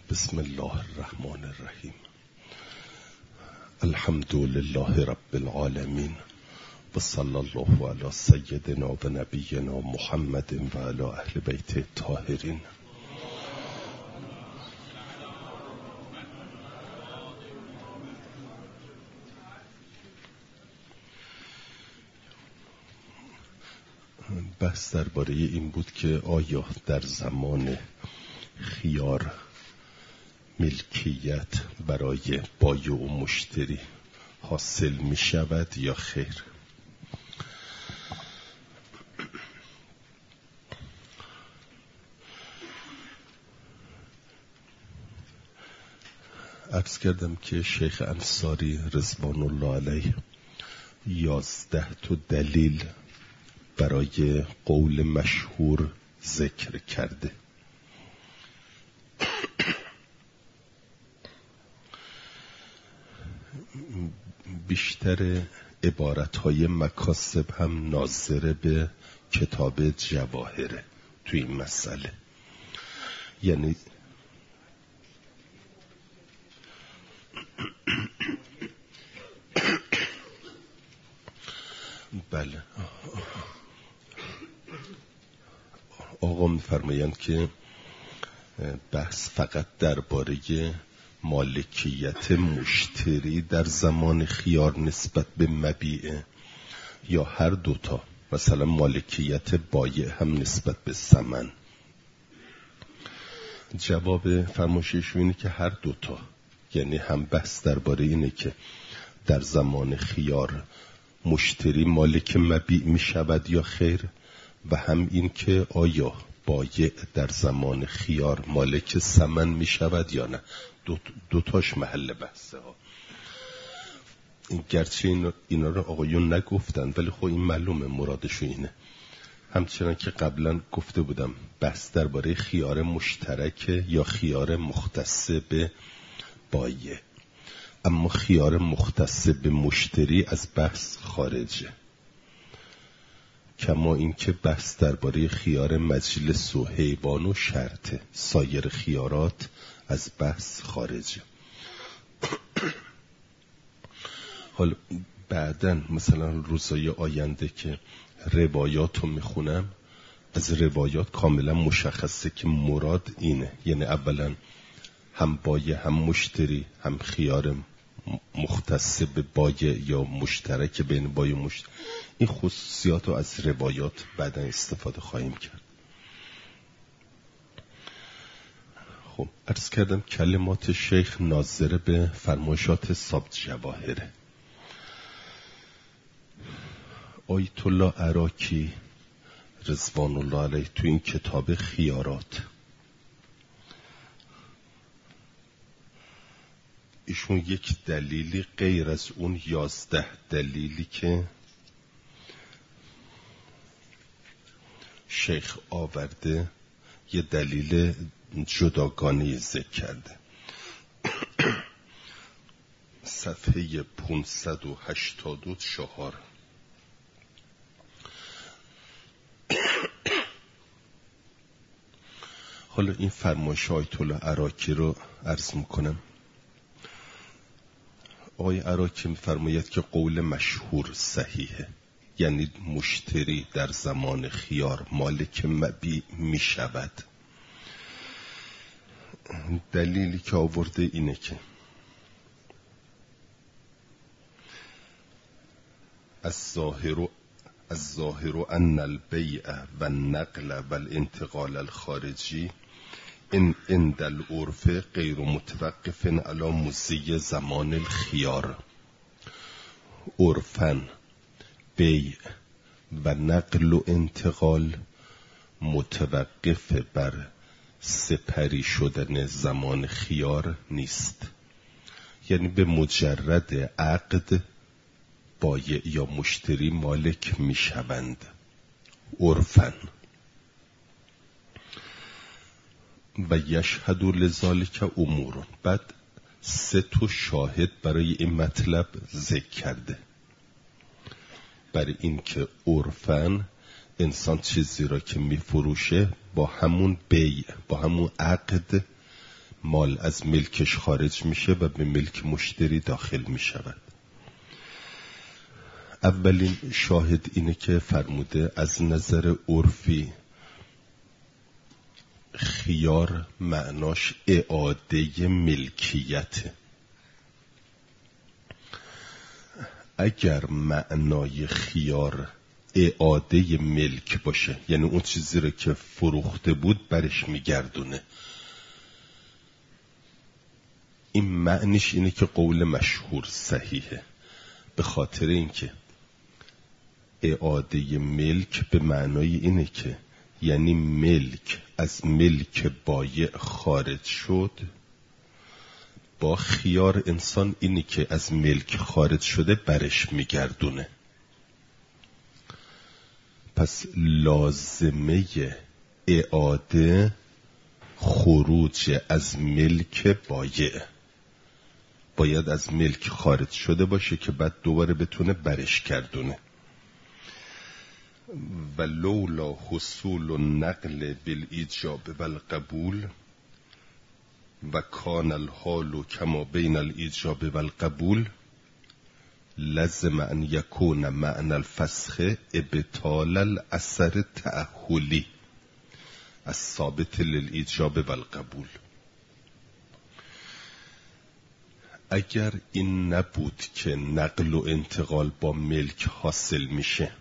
بسم الله الرحمن الرحیم. الحمد لله رب العالمین و صلی الله علی سیدنا و نبینا محمد و علی اهل بیت الطاهرین. بحث درباره این بود که آیا در زمان خیار ملکیت برای بایع و مشتری حاصل می شود یا خیر. عرض کردم که شیخ انصاری رضوان الله علیه 11 دلیل برای قول مشهور ذکر کرده. بیشتر عبارتهای مکاسب هم ناظر به کتاب جواهره تو این مسئله. یعنی بله آقا می‌فرمایند که بحث فقط درباره مالکیت مشتری در زمان خیار نسبت به مبیع یا هر دوتا، مثلا مالکیت بایع هم نسبت به ثمن. جواب فرمایشش اینه که هر دوتا، یعنی هم بحث درباره اینه که در زمان خیار مشتری مالک مبیع می شود یا خیر، و هم این که آیا بایع در زمان خیار مالک ثمن می شود یا نه. دوتاش محل بحثه ها. گرچه اینا رو آقایون نگفتن ولی خب این معلومه مرادشو اینه. همچنان که قبلا گفته بودم بحث درباره خیار مشترک یا خیار مختص به بایع، اما خیار مختص به مشتری از بحث خارجه، کما اینکه بحث درباره خیار مجلس و حیوان و شرطه. سایر خیارات از بحث خارجه. حالا بعدن مثلا روزای آینده که روایات رو میخونم، از روایات کاملا مشخصه که مراد اینه، یعنی اولا هم بایع هم مشتری هم خیار مختص به بایع یا مشترک بین بایع و مشتری. این خصوصیات رو از روایات بعدن استفاده خواهیم کرد. خب عرض کردم کلمات شیخ ناظر به فرمایشات ثابت جواهره. آیت الله عراقی رضوان الله علیه تو این کتاب خیارات ایشون یک دلیلی غیر از اون 11 دلیلی که شیخ آورده یه دلیل جداگانه ذکر کرده. صفحه 584. حالا این فرمایش آیت الله عراقی رو عرض میکنم. آقای عراقی میفرماید که قول مشهور صحیحه، یعنی مشتری در زمان خیار مالک مبیع می شود. دلیلی که آورده اینه که الظاهر ان البیع و النقل و الانتقال الخارجی ان عند العرف غیر متوقف علی مضی زمان الخيار. عرفاً بیع و نقل و انتقال متوقف بر سپری شدن زمان خیار نیست، یعنی به مجرد عقد بایع یا مشتری مالک می شوند عرفاً. و یشهد لذالک امور. بعد 3 شاهد برای این مطلب ذکر کرده. برای این که عرفاً انسان چیزی را که میفروشه با همون بیع، با همون عقد مال از ملکش خارج میشه و به ملک مشتری داخل میشود. اولین شاهد اینه که فرموده از نظر عرفی خیار معناش اعاده ملکیته. اگر معنای خیار اعاده ملک باشه، یعنی اون چیزی رو که فروخته بود برش میگردونه، این معنیش اینه که قول مشهور صحیحه، به خاطر اینکه اعاده ملک به معنای اینه که یعنی ملک از ملک بایع خارج شد. با خیار انسان اینی که از ملک خارج شده برش میگردونه. پس لازمه اعاده خروج از ملک بایع، باید از ملک خارج شده باشه که بعد دوباره بتونه برش گردونه. و لولا حصول النقل بالایجاب والقبول و کان الحال کما بین الایجاب والقبول لازم ان یکون معنی الفسخ ابطال الاثر تأهلی الثابت للایجاب والقبول. اگر این نبود که نقل و انتقال با ملک حاصل میشه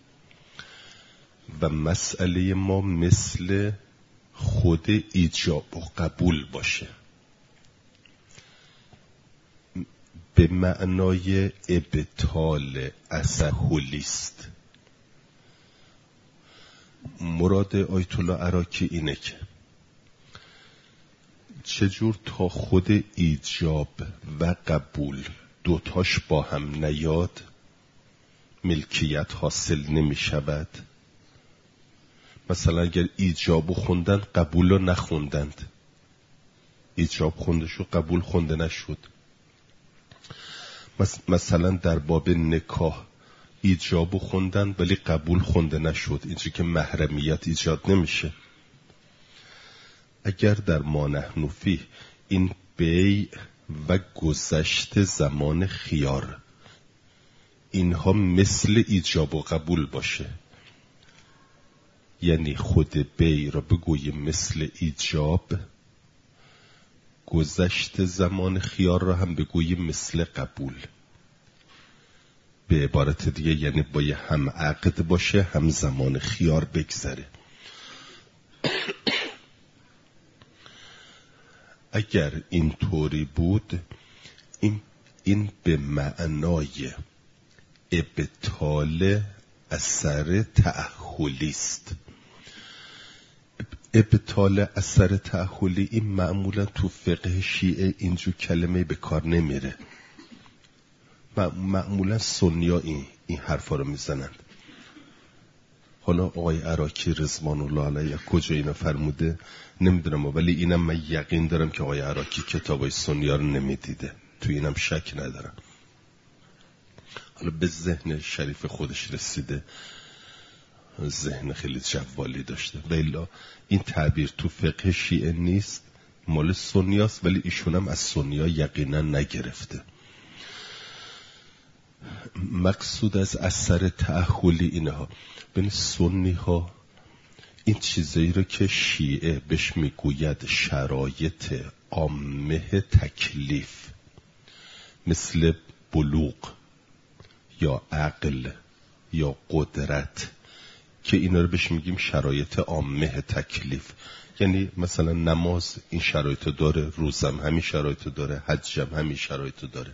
و مسئله ما مثل خود ایجاب و قبول باشه، به معنای ابطال تأهلی است. مراد آیت الله عراقی اینه که چجور تا خود ایجاب و قبول دوتاش با هم نیاد ملکیت حاصل نمی شود. مثلا اگر ایجابو خوندن قبولو نخوندند، ایجاب خونده شد قبول خونده نشد. مثلا در باب نکاح ایجابو خوندن ولی قبول خونده نشد، اینجوری که محرمیت ایجاد نمیشه. اگر در ما نحن فیه این بیع و گذشت زمان خیار اینها مثل ایجاب و قبول باشه، یعنی خود بیع را بگوییم مثل ایجاب، گذشت زمان خیار را هم بگوییم مثل قبول. به عبارت دیگه یعنی باید هم عقد باشه هم زمان خیار بگذره. اگر این طوری بود این به معنای ابطال اثر تأهلی است. ابطال اثر تأهلی این معمولا تو فقه شیعه اینجور کلمه به کار نمیره. معمولا سنیا این حرفا رو میزنند. حالا آقای عراقی رضوان الله علیه کجا اینو فرموده نمیدونم، ولی اینم من یقین دارم که آقای عراقی کتابای سنیا رو نمیدیده، تو اینم شک ندارم. حالا به ذهن شریف خودش رسیده، ذهن خیلی جوالی داشته. ولی این تعبیر تو فقه شیعه نیست، مال سنیاست، ولی ایشون هم از سنیا یقینا نگرفته. مقصود از اثر تأهلی اینها بین سنی ها این چیزایی رو که شیعه بهش میگوید شرایط عامه تکلیف، مثل بلوغ یا عقل یا قدرت، که اینا رو بهش میگیم شرایط عامه تکلیف. یعنی مثلا نماز این شرایط داره، روزم همین شرایط داره، حجم همین شرایط داره.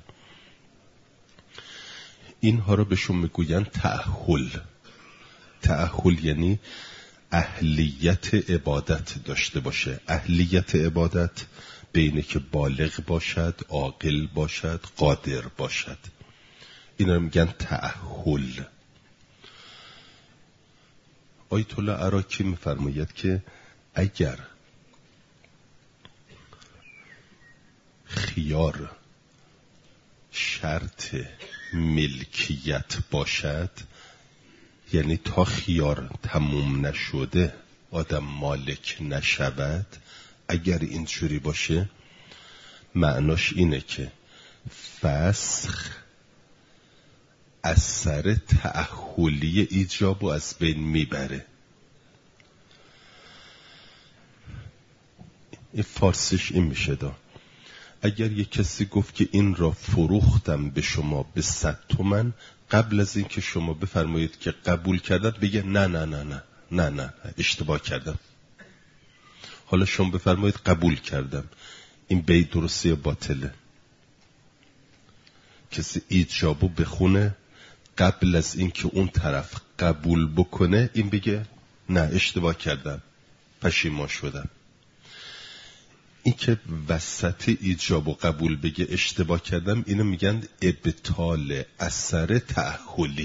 اینها رو بهشون میگوین تأهل. تأهل یعنی اهلیت عبادت داشته باشه. اهلیت عبادت بینه که بالغ باشد، عاقل باشد، قادر باشد. اینا رو میگن تأهل. آیت الله عراقی میفرماید که اگر خیار شرط ملکیت باشد، یعنی تا خیار تموم نشده آدم مالک نشود، اگر اینجوری باشه معناش اینه که فسخ اثر تأهلی ایجاب و از بین میبره. این فارسیش این میشه دا. اگر یک کسی گفت که این را فروختم به شما به 100 تومن، قبل از این که شما بفرمایید که قبول کردد بگه نه نه نه نه نه نه اشتباه کردم. حالا شما بفرمایید قبول کردم، این بیع درسته یا باطله؟ کسی ایجابو بخونه قبل از این که اون طرف قبول بکنه، این بگه نه اشتباه کردم، پشیمان شدم. این که وسط ایجاب و قبول بگه اشتباه کردم، اینو میگن ابطال اثر تأهلی،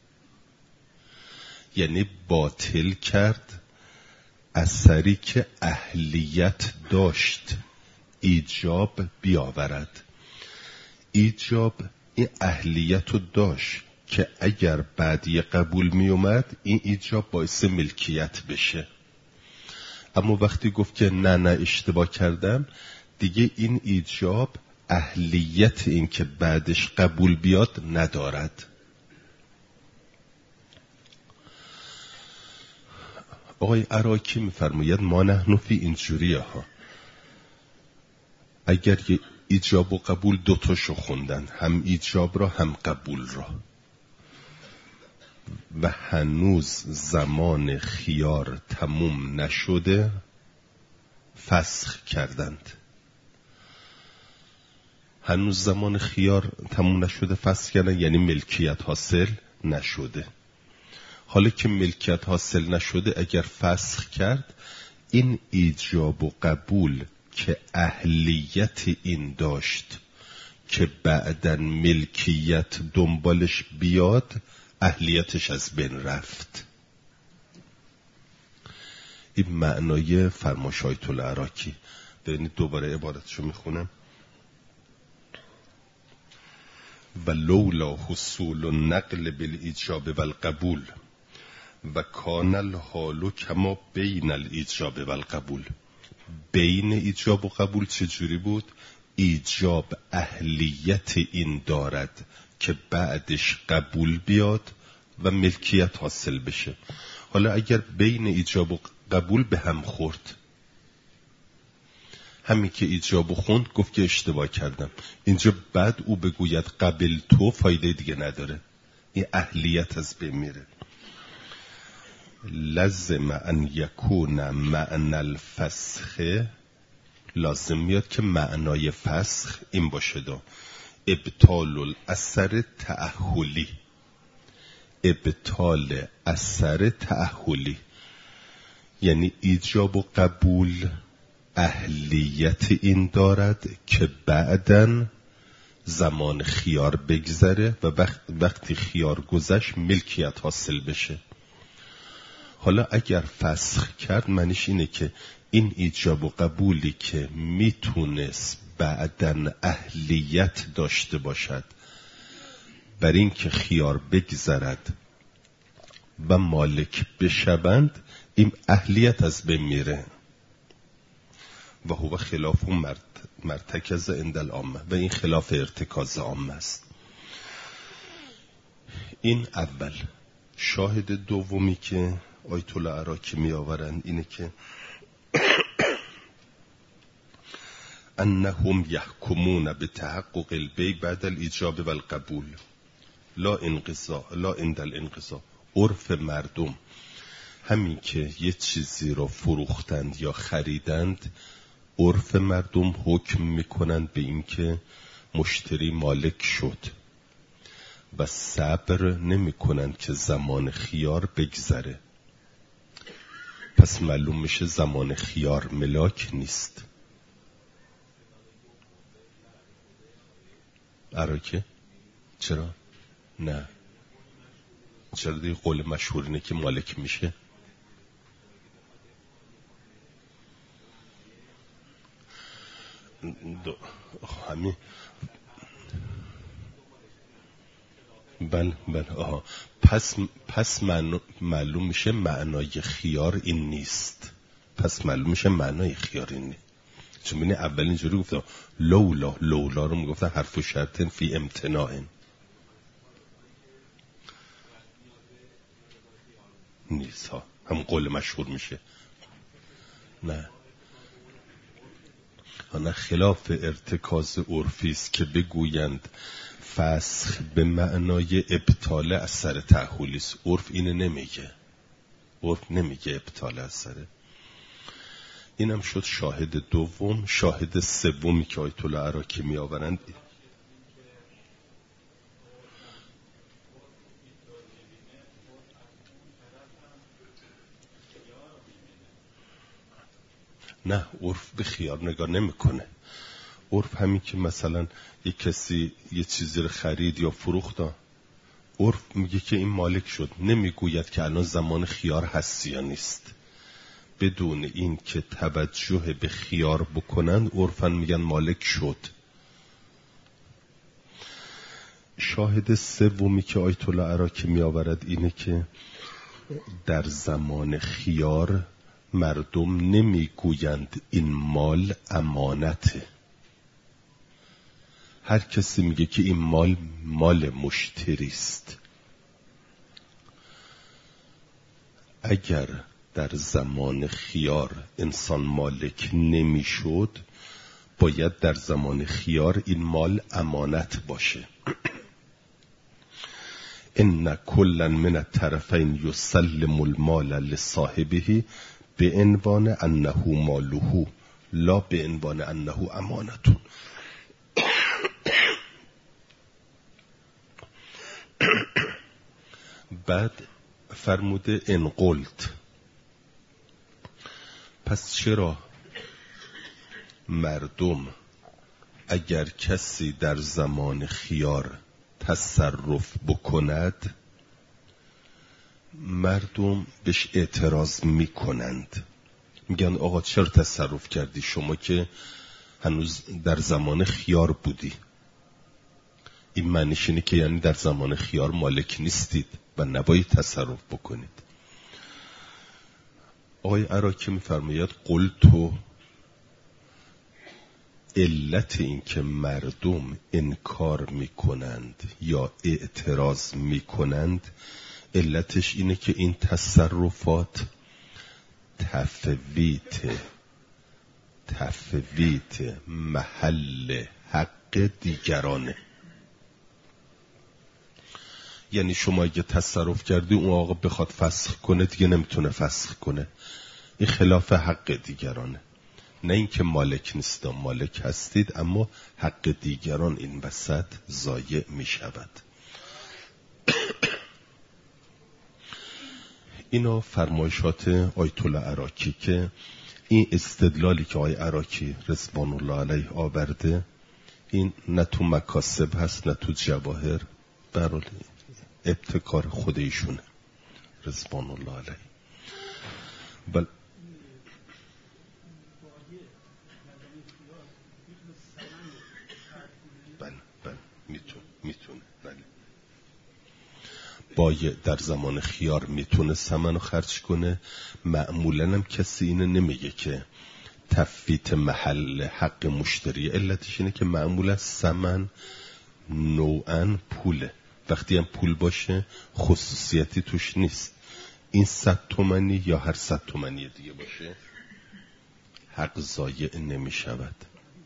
یعنی باطل کرد اثری که اهلیت داشت ایجاب بیاورد. ایجاب این اهلیت رو داشت که اگر بعدی قبول می اومد این ایجاب باعث ملکیت بشه، اما وقتی گفت که نه نه اشتباه کردم، دیگه این ایجاب اهلیت این که بعدش قبول بیاد ندارد. آقای عراقی میفرماید ما نحن فی اینجوریه ها. اگر یه ایجاب و قبول دوتاشو خوندن، هم ایجاب را هم قبول را، و هنوز زمان خیار تموم نشده فسخ کردند. هنوز زمان خیار تموم نشده فسخ کردن، یعنی ملکیت حاصل نشده. حالا که ملکیت حاصل نشده اگر فسخ کرد، این ایجاب و قبول که اهلیت این داشت که بعدن ملکیت دنبالش بیاد، اهلیتش از بین رفت. این معنای فرمایش آیت الله عراقی. ببینید دوباره عبارتشو میخونم. و لولا حصول النقل بالایجاب والقبول و کان الحال کما بین الایجاب والقبول. بین ایجاب و قبول چجوری بود؟ ایجاب اهلیت این دارد که بعدش قبول بیاد و ملکیت حاصل بشه. حالا اگر بین ایجاب و قبول به هم خورد، همین که ایجاب خوند گفت که اشتباه کردم، اینجا بعد او بگوید قبل تو، فایده دیگه نداره، این اهلیت از بین میره. لازم ان یکون معنی الفسخ، لازم میاد که معنای فسخ این باشه دا ابطال الاثر تأهلی. ابطال اثر تأهلی یعنی ایجاب و قبول اهلیت این دارد که بعدن زمان خیار بگذره و وقتی خیار گذشت ملکیت حاصل بشه. حالا اگر فسخ کرد معنیش اینه که این ایجاب و قبولی که میتونست بعدن اهلیت داشته باشد بر این که خیار بگذرد و مالک بشوند، این اهلیت از بین میره. و هو خلاف مرتکز عند العامه، و این خلاف ارتکاز عامه است. این اول. شاهد دومی که آیت الله عراقی می آورند اینه که انهم یحکمون بتحقق البیع بعد الایجاب والقبول لا انقضاء لا عند الانقضاء. عرف مردم همین که یه چیزی رو فروختند یا خریدند، عرف مردم حکم میکنند به این که مشتری مالک شد و صبر نمیکنند که زمان خیار بگذره. پس معلوم میشه زمان خیار ملاک نیست. عراقی؟ چرا؟ نه. چرا؟ دیگه قول مشهور اینه که مالک میشه. همین. بله آها. پس معلوم میشه معنای خیار این نیست. پس معلوم میشه معنای خیار این نیست. چون بینه اول اینجوری گفتم لولا رو میگفتن حرف و شرطن فی امتناعن نیست ها، هم قول مشهور میشه. نه خلاف ارتکاز عرفی است که بگویند فسخ به معنای ابطال اثر تعهلی است. عرف اینه نمیگه، عرف نمیگه ابطال اثره. اینم شد شاهد دوم. شاهد سومی که آیت الله عراقی می آورند نه، عرف به خیار نگاه نمیکنه. عرف همین که مثلا یک کسی یه چیزی رو خرید یا فروخت، عرف میگه که این مالک شد، نمیگوید که الان زمان خیار هست یا نیست. بدون این که توجه به خیار بکنند عرفاً میگن مالک شد. شاهد سومی که آیت الله عراقی می آورد اینه که در زمان خیار مردم نمیگویند این مال امانته. هر کسی میگه که این مال مشتری است. اگر در زمان خیار انسان مالک نمیشد، باید در زمان خیار این مال امانت باشه. ان کلا من الطرفین یسلم المال لصاحبه به عنوان انه ماله لا به عنوان انه امانتون. بعد فرموده ان قلت، پس چرا مردم اگر کسی در زمان خیار تصرف بکند مردم بهش اعتراض میکنند، میگن آقا چرا تصرف کردی شما که هنوز در زمان خیار بودی؟ این معنیش اینه که یعنی در زمان خیار مالک نیستید و نباید تصرف بکنید. آقای عراقی میفرماید قلتو، علت این که مردم انکار میکنند یا اعتراض میکنند علتش اینه که این تصرفات تفویت محل حق دیگرانه. یعنی شما اگه تصرف کردی اون آقا بخواد فسخ کنه دیگه نمیتونه فسخ کنه، این خلاف حق دیگرانه. نه اینکه مالک نیست، مالک هستید اما حق دیگران این وسط ضایع می شود. اینا فرمایشات آیت الله عراقی که این استدلالی که آقای عراقی رضوان الله علیه آورده این نه تو مکاسب هست نه تو جواهر، برای ابتکار خود ایشونه رضوان الله علیه. بل میتونه بایع در زمان خیار میتونه ثمنو خرج کنه. معمولا هم کسی اینو نمیگه که تفویت محل حق مشتری، علتش اینه که معمولا ثمن نوعاً پوله. وقتی هم پول باشه خصوصیتی توش نیست. این 100 تومانی یا هر 100 تومانی دیگه باشه حق ضایع نمی شود.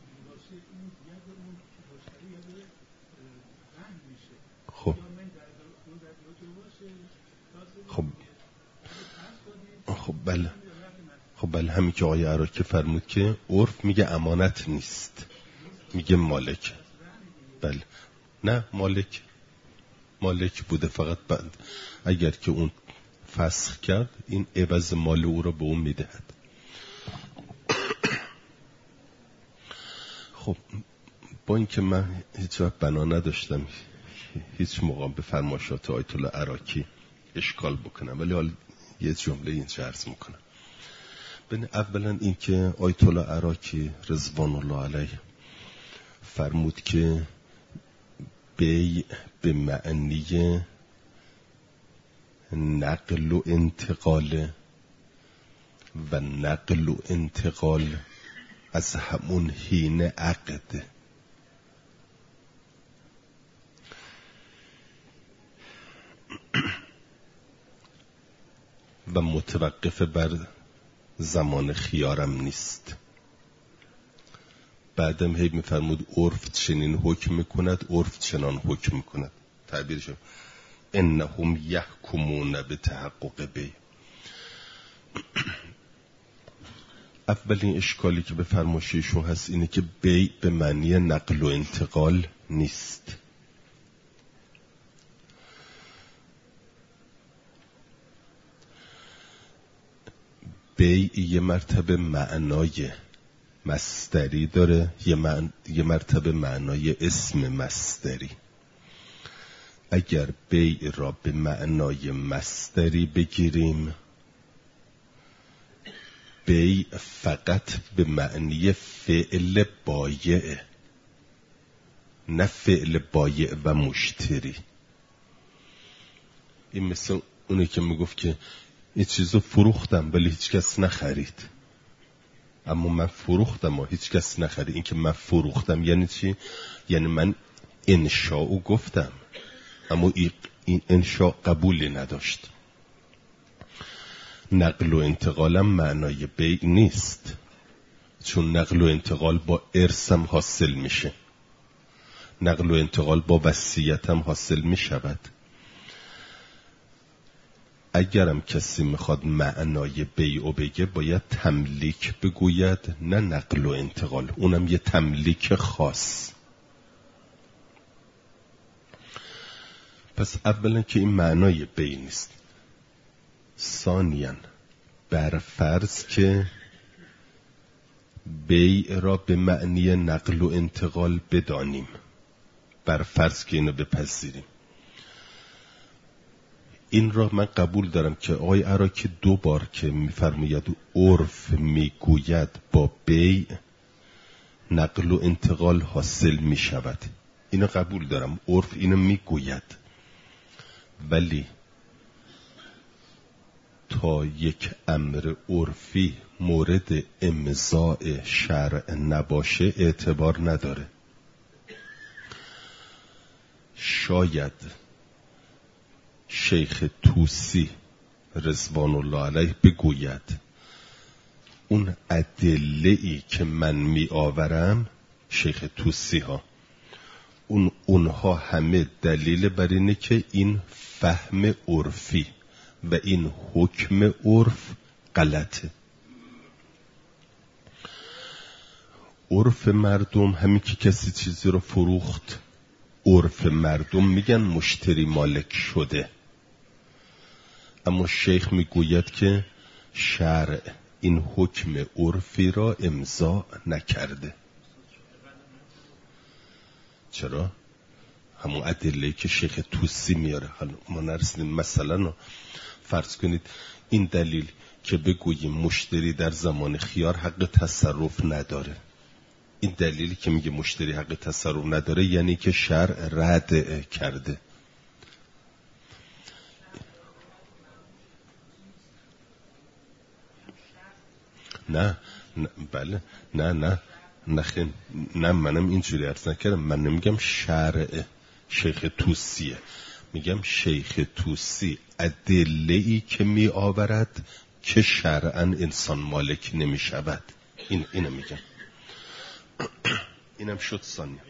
خب بله همین که آقای عراقی فرمود که عرف میگه امانت نیست، میگه مالک. بله نه، مالک بوده، فقط بعد اگر که اون فسخ کرد این عوض مال او را به اون میدهد. خب با اینکه من هیچ وقت بنا نداشتم هیچ موقع به فرمایشات آیت الله عراقی اشکال بکنم، ولی حالا یه جمله اینجا عرض میکنم. اولا این که آیت الله عراقی رضوان الله علیه فرمود که بیع به معنی نقل و انتقال و نقل و انتقال از همون حین عقد. و متوقف بر زمان خیارم نیست. بعدم هی میفرمود عرف چنین حکم میکند، عرف چنان حکم میکند. تعبیرش انهم یحکمون به تحقق بی. اولین اشکالی که به فرمایششون هست اینه که بی به معنی نقل و انتقال نیست. بی یه مرتبه معنای مصدری داره، یه مرتبه معنای اسم مصدری. اگر بی را به معنای مصدری بگیریم، بی فقط به معنی فعل بایع، نه فعل بایع و مشتری. این مثل اونه که میگفت که این چیزو فروختم ولی هیچ کس نخرید. اما من فروختم و هیچ کس نخرید. این که من فروختم یعنی چی؟ یعنی من انشاءو گفتم اما این انشاء قبولی نداشت. نقل و انتقالم معنای بیع نیست، چون نقل و انتقال با ارثم حاصل میشه، نقل و انتقال با وصیتم حاصل میشود. اگرم کسی میخواد معنای بیعو بگه باید تملیک بگوید، نه نقل و انتقال، اونم یه تملیک خاص. پس اولا که این معنای بیع نیست. ثانیاً بر فرض که بیع را به معنی نقل و انتقال بدانیم، بر فرض که اینو بپذیریم، این را من قبول دارم که آقای عراقی دو بار که میفرماید عرف میگوید با بیع نقل و انتقال حاصل میشود، اینو قبول دارم، عرف اینو میگوید. ولی تا یک امر عرفی مورد امضاء شرع نباشه اعتبار نداره. شاید شیخ طوسی رضوان الله علیه بگوید اون ادله‌ای که من می آورم، شیخ طوسی ها، اونها همه دلیل بر اینه که این فهم عرفی و این حکم عرف غلطه. عرف مردم همین که کسی چیزی رو فروخت، عرف مردم میگن مشتری مالک شده، اما شیخ میگوید که شرع این حکم عرفی را امضا نکرده. چرا؟ همون ادله‌ای که شیخ طوسی میاره. حالا ما نرسیدیم مثلا فرض کنید این دلیل که بگوییم مشتری در زمان خیار حق تصرف نداره، این دلیلی که میگه مشتری حق تصرف نداره یعنی که شرع رد کرده. نه بله نه منم اینجوری عرض نکردم. من نمیگم شرع، شیخ طوسیه. میگم شیخ طوسی ادله‌ای که می آورد که شرعاً انسان مالک نمی شود. اینو میگم. اینم شد ثانیه.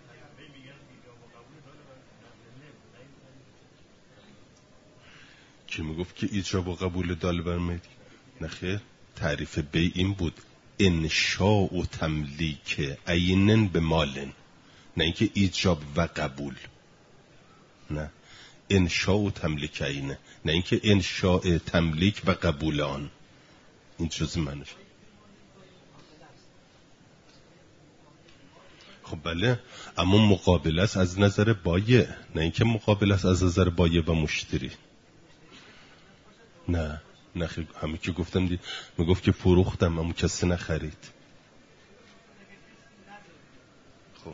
که میگفت که ایجاب و قبول دال برمید؟ نخیر، تعریف بی این بود انشاء و تملیک عینن به مالن، نه اینکه ایجاب و قبول، نه انشاء و تملیک عینه، نه اینکه انشاء تملیک و قبول آن. این جز منش. خب بله، اما مقابل است از نظر بایع، نه اینکه مقابل است از نظر بایع و مشتری. نه همین که گفتم میگفت که فروختم اما کسی نخرید. خب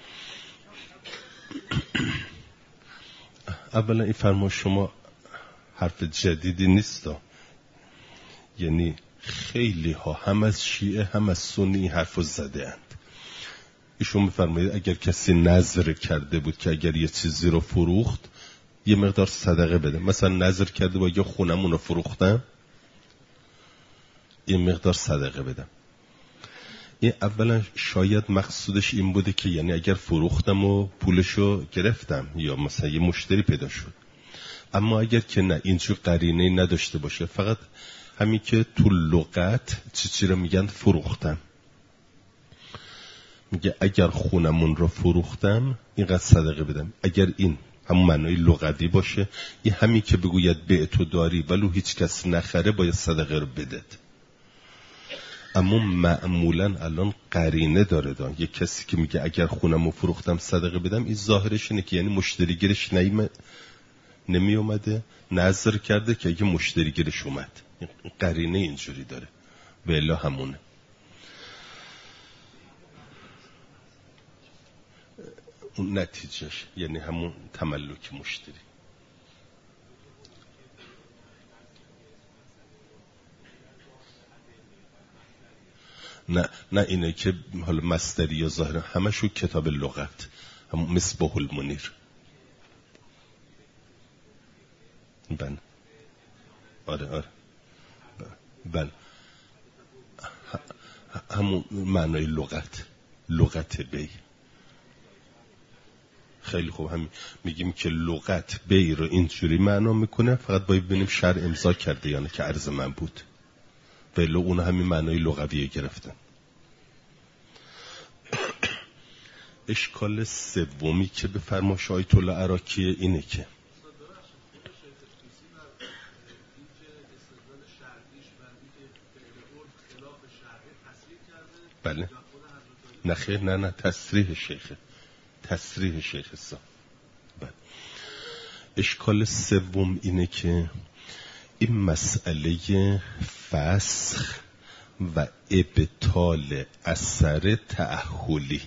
اولا این فرمان شما حرف جدیدی نیست. یعنی خیلی ها هم از شیعه هم از سنی حرفو زده اند. ایشون میفرمایید اگر کسی نذر کرده بود که اگر یه چیزی رو فروخت یه مقدار صدقه بده، مثلا نذر کرده بود اگه خونمون رو فروختم یه مقدار صدقه بدم. این اولا شاید مقصودش این بوده که یعنی اگر فروختم و پولشو گرفتم یا مثلا یه مشتری پیدا شد. اما اگر که نه اینجور قرینه نداشته باشه، فقط همین که تو لغت چی رو میگن فروختم، میگه اگر خونمون رو فروختم اینقدر صدقه بدم. اگر این همون معنای لغوی باشه، این همین که بگوید به تو داری ولو هیچ کس نخره باید صدقه رو بدد. اما معمولا الان قرینه داره یک کسی که میگه اگر خونمو فروختم صدقه بدم، این ظاهرش اینه که یعنی مشتریگیرش نمی اومده، نظر کرده که اگه مشتریگیرش اومد. قرینه اینجوری داره و الا همونه. اون نتیجهش یعنی همون تملک مشتری. نه اینه که حالا مصدری یا ظاهر همشو کتاب لغت، همون مصباح المنیر. بله آره بله همون معنای لغت بی. خیلی خوب، همین میگیم که لغت بی رو اینجوری معنا میکنه، فقط باید ببینیم شرع امضا کرده یا نه که عرض من بود، ولی اون همین معنای لغویه گرفتن. اشکال سومی که به فرمایش آیت الله عراقی اینه که بله نه خیر نه تصریح شیخ سا. بله. اشکال سوم اینه که این مسئله فسخ و ابطال اثر تأهلی،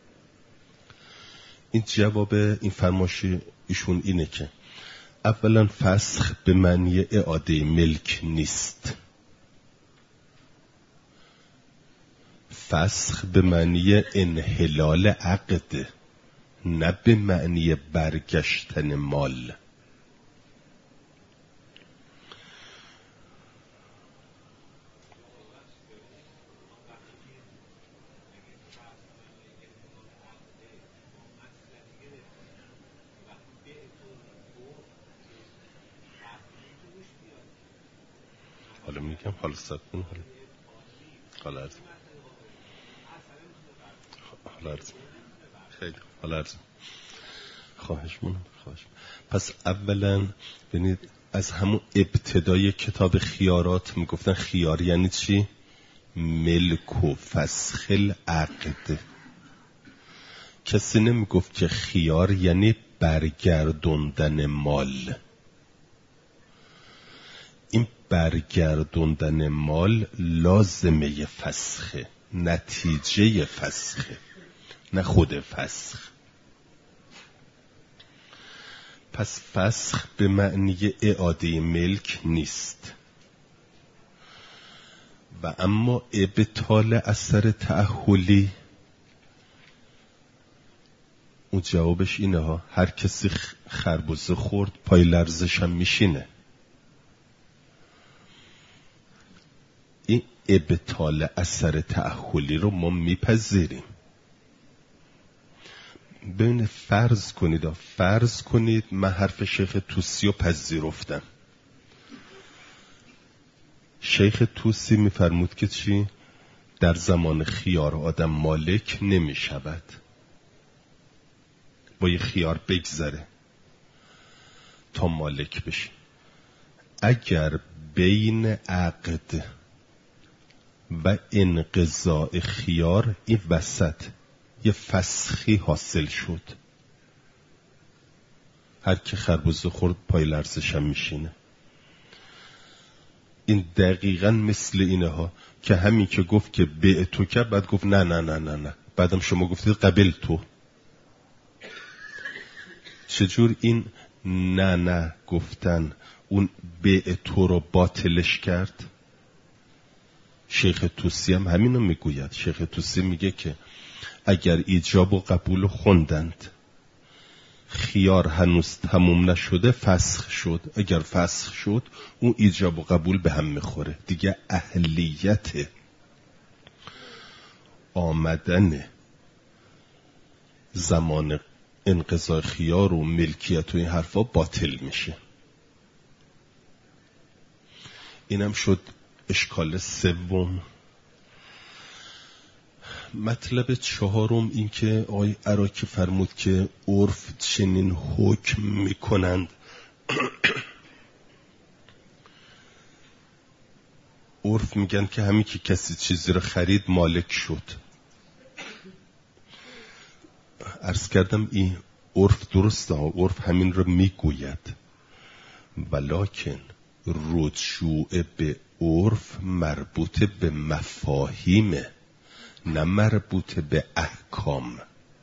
این جواب این فرمایش ایشون اینه که اولا فسخ به معنی اعاده ملک نیست. فسخ به معنی انحلال عقد، نه به معنی برگشتن مال. حالا میگم حالا سب کن حالا عرض حالا عرض خواهش. پس اولا ببینید از همون ابتدای کتاب خیارات میگفتن خیار یعنی چی؟ ملک و فسخ العقد. کسی نمیگفت که خیار یعنی برگردوندن مال. این برگردوندن مال لازمه فسخه، نتیجه فسخه، نه خود فسخ. پس فسخ به معنی اعاده ملک نیست. و اما ابطال اثر تأهلی، اون جوابش اینه ها، هر کسی خربزه خورد پای لرزش هم میشینه. این ابطال اثر تأهلی رو ما میپذیریم. ببین فرض کنید من حرف شیخ توسی رو پذیرفتم. شیخ توسی میفرمود که چی؟ در زمان خیار آدم مالک نمی شود، با یه خیار بگذره تا مالک بشه. اگر بین عقد و انقضاء خیار این وسط یه فسخی حاصل شد، هر که خربزه خورد پای لرزش هم میشینه. این دقیقاً مثل اینه ها که همین که گفت که به تو که بعد گفت نه بعدم شما گفتید قبل تو. چجور این نه گفتن اون بیع تو رو باطلش کرد. شیخ طوسی هم همینو میگوید. شیخ طوسی میگه که اگر ایجاب و قبول خوندند، خیار هنوز تموم نشده فسخ شد، اگر فسخ شد اون ایجاب و قبول به هم میخوره دیگه. اهلیت آمدن زمان انقضای خیار و ملکیت و این حرفا باطل میشه. اینم شد اشکال سوم. مطلب چهارم این که آقای عراقی فرمود که عرف چنین حکم میکنند. عرف میگن که همین که کسی چیزی رو خرید مالک شد. عرض کردم این عرف درسته، عرف همین رو میگوید، ولکن رجوع به عرف مربوط به مفاهیمه، نه مربوط به احکام.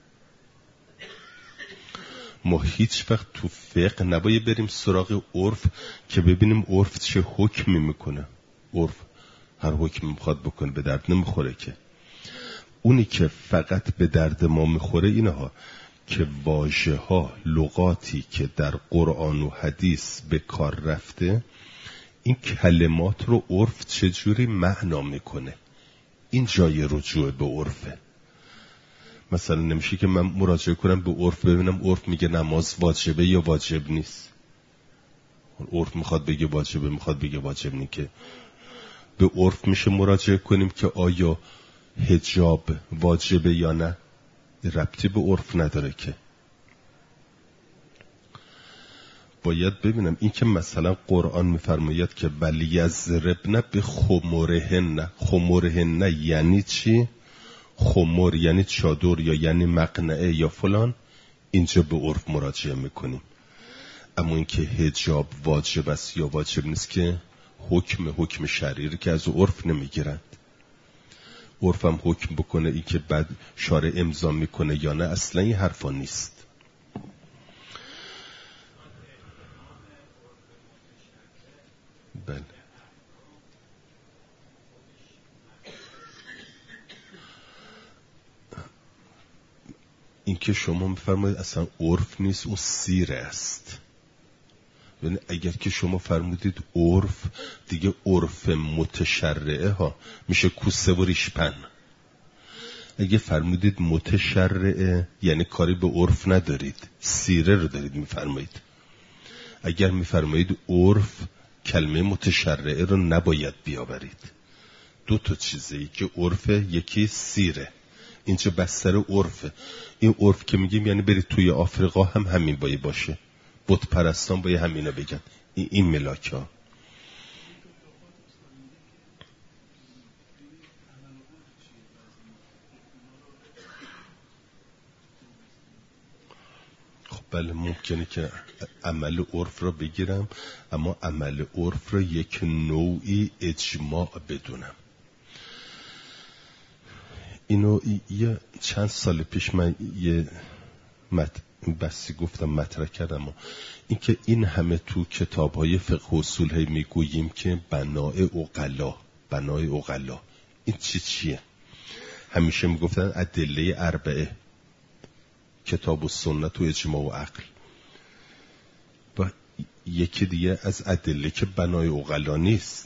ما هیچ وقت تو فقه نباید بریم سراغ عرف که ببینیم عرف چه حکمی میکنه. عرف هر حکمی میخواد بکنه به درد نمیخوره که. اونی که فقط به درد ما میخوره اینها که واژه ها، لغاتی که در قرآن و حدیث به کار رفته، این کلمات رو عرف چجوری معنا میکنه. این جای رجوع به عرفه. مثلا نمیشه که من مراجعه کنم به عرف ببینم عرف میگه نماز واجبه یا واجب نیست. عرف میخواد بگه واجبه، میخواد بگه واجب نیست. که به عرف میشه مراجعه کنیم که آیا حجاب واجبه یا نه. ربطی به عرف نداره که. باید ببینم این که مثلا قرآن میفرماید که ولیضربن بخمرهن. خمرهن یعنی چی؟ خمر یعنی چادر یا یعنی مقنعه یا فلان. اینجا به عرف مراجعه میکنیم. اما این که حجاب واجب است یا واجب نیست که حکم شرعی که از عرف نمیگیرند. عرف هم حکم بکنه این که بعد شارع امضا میکنه یا نه، اصلا این حرفا نیست. بله. این که شما میفرمایید اصلا عرف نیست، اون سیره است. یعنی اگر که شما فرمودید عرف، دیگه عرف متشرعه ها میشه کوسه و ریشپن. اگه فرمودید متشرعه یعنی کاری به عرف ندارید، سیره رو دارید میفرمایید. اگر میفرمایید عرف، کلمه متشرعه رو نباید بیاورید. دو تا چیزه، یکی عرف، یکی سیره. اینجا بستر عرفه. این عرف که میگیم یعنی برید توی آفریقا هم همین باید باشه. بت پرستان باید همینو بگن. این ملاک ها. خب بله، ممکنه که عمل عرف رو بگیرم، اما عمل عرف رو یک نوعی اجماع بدونم. اینو یه چند سال پیش من یه بسی گفتم مطرح کردم. این که این همه تو کتاب‌های فقه و اصول میگوییم که بنای عقلا، این چیه؟ همیشه میگفتن ادله اربعه، کتاب و سنت و اجماع و عقل. و یکی دیگه از ادله که بنای عقلا نیست.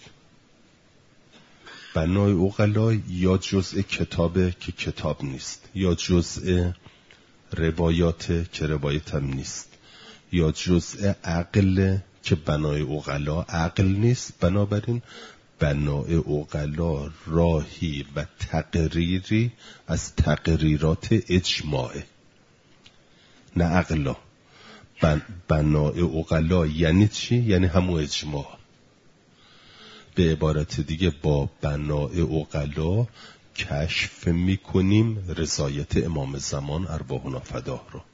بنای عقلا یا جزء کتابه که کتاب نیست، یا جزء روایاته که روایت هم نیست، یا جزء عقل که بنای عقلا عقل نیست. بنابراین بنای عقلا راهی و تقریری از تقریرات اجماعه، نه عقلا. بنای عقلا یعنی چی؟ یعنی همون اجماع. به عبارت دیگه با بنای عقلا کشف میکنیم رضایت امام زمان ارواحنا فداه رو.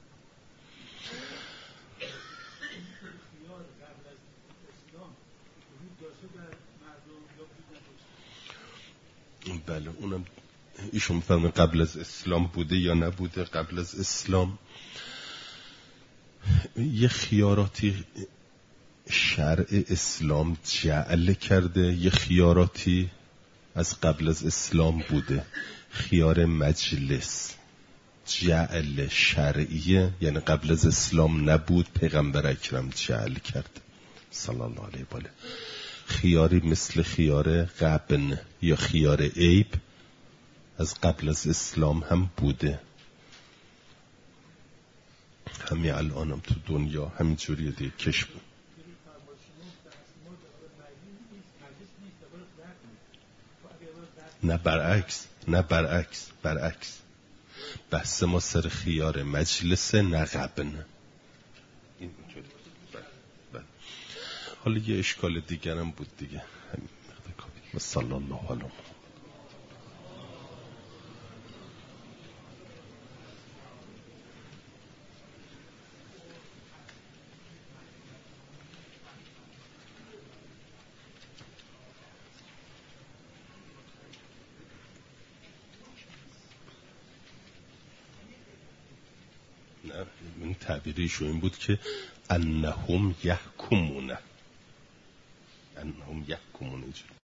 بله، اونم ایشون میفرمه قبل از اسلام بوده یا نبوده. قبل از اسلام یه خیاراتی شرع اسلام جعل کرده یه خیاراتی از قبل از اسلام بوده، خیار مجلس جعل شرعیه، یعنی قبل از اسلام نبود، پیغمبر اکرم جعل کرد صلی الله علیه و آله. خیاری مثل خیار غبن یا خیار عیب از قبل از اسلام هم بوده. همین الان هم تو دنیا همین جوریه دیگه. کش بود نه برعکس بحث ما سر خیار مجلس نه غبن. حالا یه اشکال دیگرم بود دیگه. و صلی الله علیه و نه، من تعبیریشو این بود که انهم یحکمون